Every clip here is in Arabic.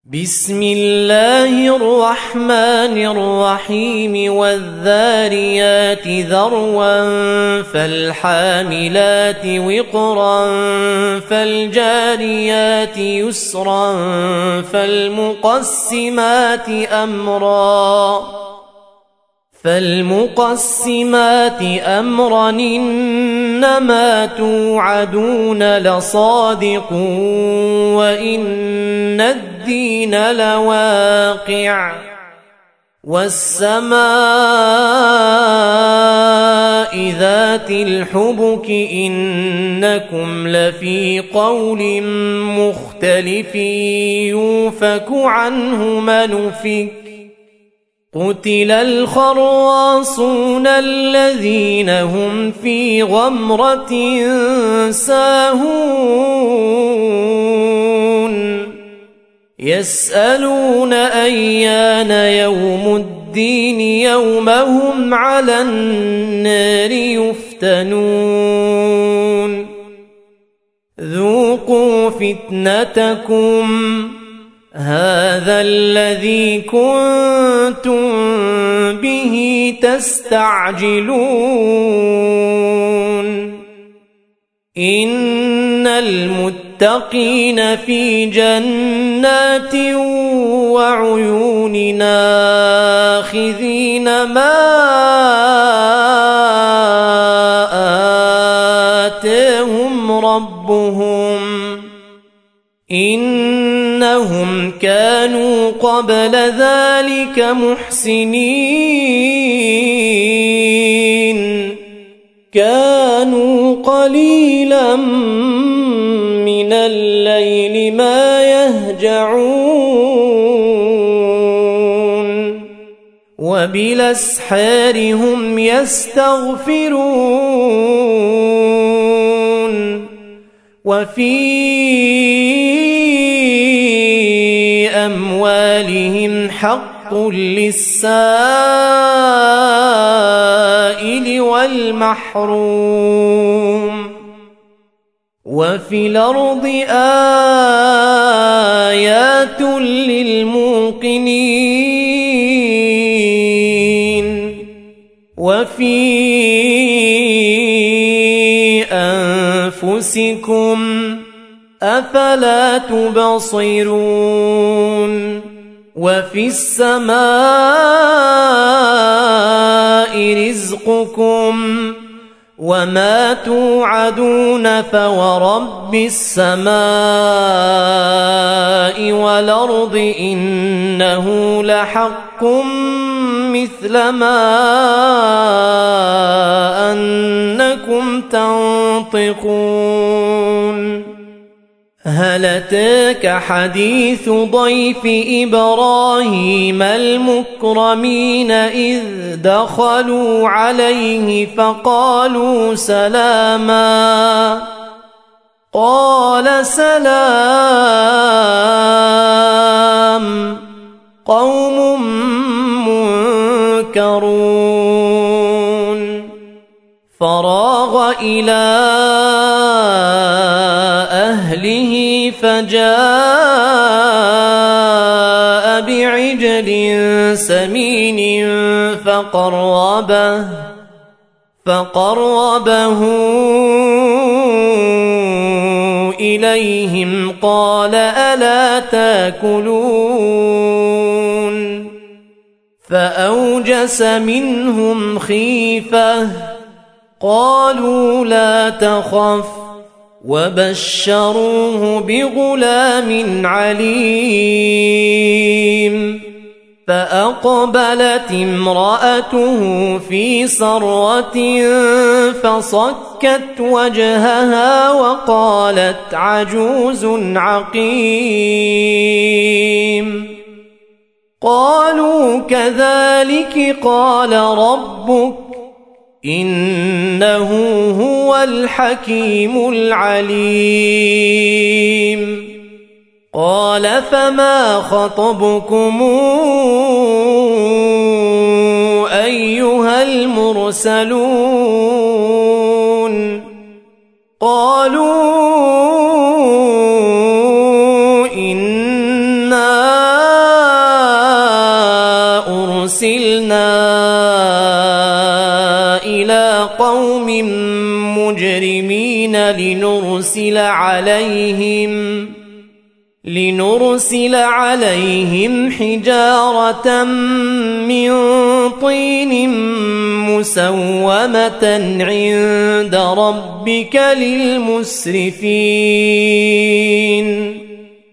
بسم الله الرحمن الرحيم والذاريات ذروا فالحاملات وقرا فالجاريات يسرا فالمقسمات أمرا إنما توعدون لصادق وإن الدين لواقع والسماء ذات الحبك إنكم لفي قول مختلف يوفك عنه من أفك قتل الخراصون الذين هم في غمرة ساهون يسألون أيان يوم الدين يوم هم على النار يفتنون ذوقوا فتنتكم هذا الذي كنتم به تستعجلون إن المتقين في جنات وعيون آخذين ما آتاهم ربهم إنهم كانوا قبل ذلك محسنين كانوا قليلا من الليل ما يهجعون وبالأسحار هم يستغفرون وفي أموالهم حق للسائل والمحروم وفي الأرض آيات للموقنين وفي أنفسكم أفلا تبصرون وفي السماء رزقكم وما توعدون فورب السماء والأرض إنه لحق مثل ما أنكم تنطقون هل أتاك حديث ضيف إبراهيم المكرمين إذ دخلوا عليه فقالوا سلاما قال سلام قوم منكرون فراغ إلى أهله فجاء بعجل سمين فقربه إليهم قال ألا تاكلون فأوجس منهم خيفة قالوا لا تخف وبشروه بغلام عليم فأقبلت امرأته في صرة فصكت وجهها وقالت عجوز عقيم قالوا كذلك قال ربك إنه هو الحكيم العليم قال فما خطبكم أيها المرسلون قالوا إنا لنرسل عليهم حجارة من طين مسومة عند ربك للمسرفين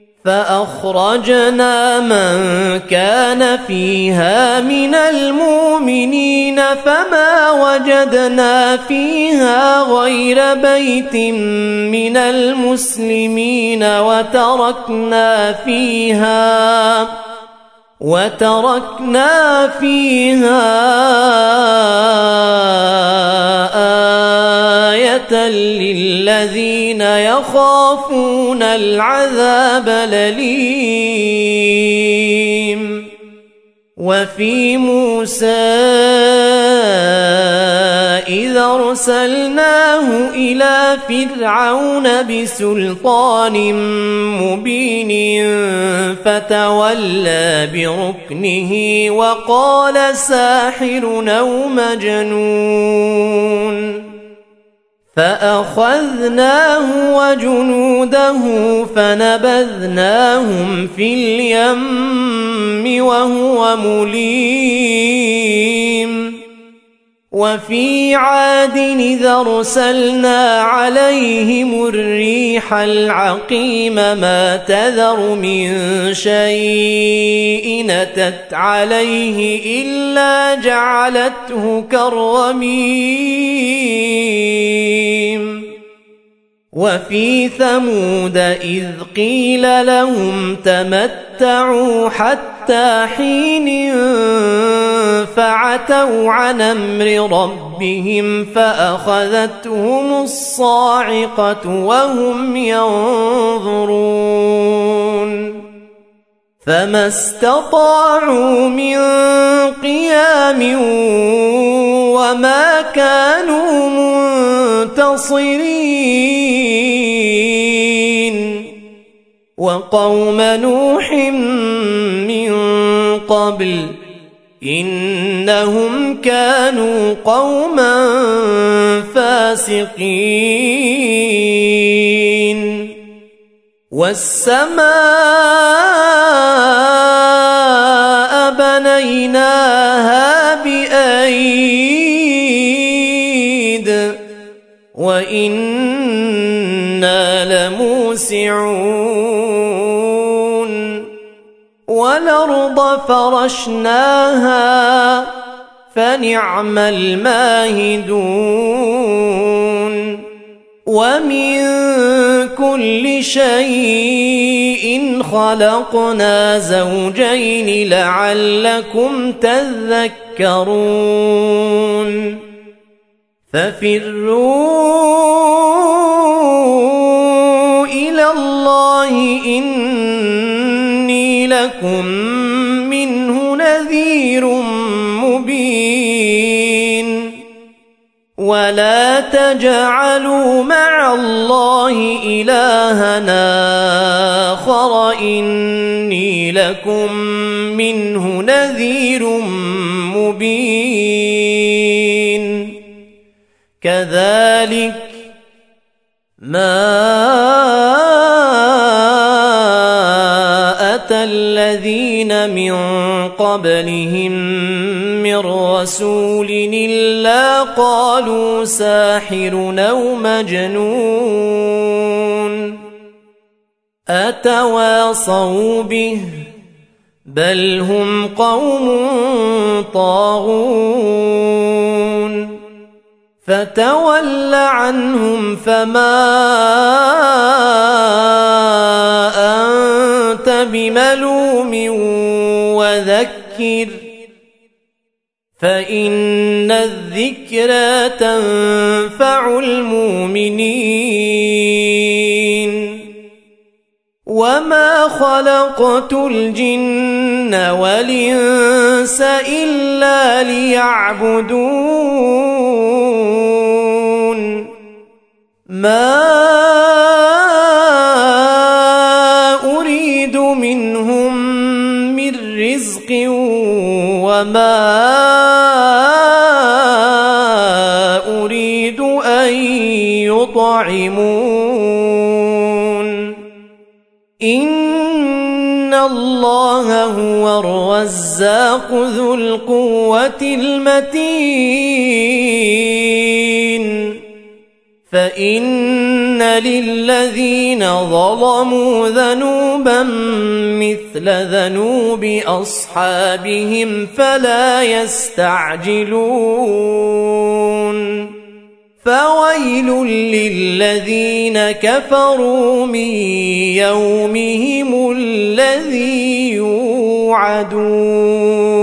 فأخرجنا من كان فيها من المؤمنين فما وجدنا فيها غير بيت من المسلمين وتركنا فيها آية للذين يخافون العذاب الأليم وفي موسى إذا أرسلناه إلى فرعون بسلطان مبين فتولى بركنه وقال ساحر أو مجنون فأخذناه وجنوده فنبذناهم في اليم وهو مليم وفي عاد إذا أرسلنا عليهم الريح العقيم ما تذر من شيء أتت عليه إلا جعلته كالرميم وفي ثمود إذ قيل لهم تمتعوا حتى حين فعتوا عن أمر ربهم فأخذتهم الصاعقة وهم ينظرون فما استطاعوا من قيام وما كانوا منتصرين وقوم نوح من قبل إنهم كانوا قوما فاسقين والسماء بنيناها بأيد وإنا لموسعون والأرض فرشناها فنعم الماهدون ومن كل شيء خلقنا زوجين لعلكم تذكرون ففروا إلى الله إني لكم منه نذير مبين ولا تجعلوا مع الله إلهنا آخر إني لكم منه نذير مبين كذلك ما أتى الذين من قبلهم من رسول إلا قالوا ساحر أو مجنون أتواصوا به بل هم قوم طاغون فتول عنهم فما أنت بملوم وذكر فإن الذكرى تنفع المؤمنين وما خلقت الجن والإنس إلا ليعبدون ما أريد منهم من رزق وما أريد أن يطعمون إن الله هو الرزاق ذو القوة المتين فإن للذين ظلموا ذنوبا مثل ذنوب أصحابهم فلا يستعجلون فويل للذين كفروا من يومهم الذي يوعدون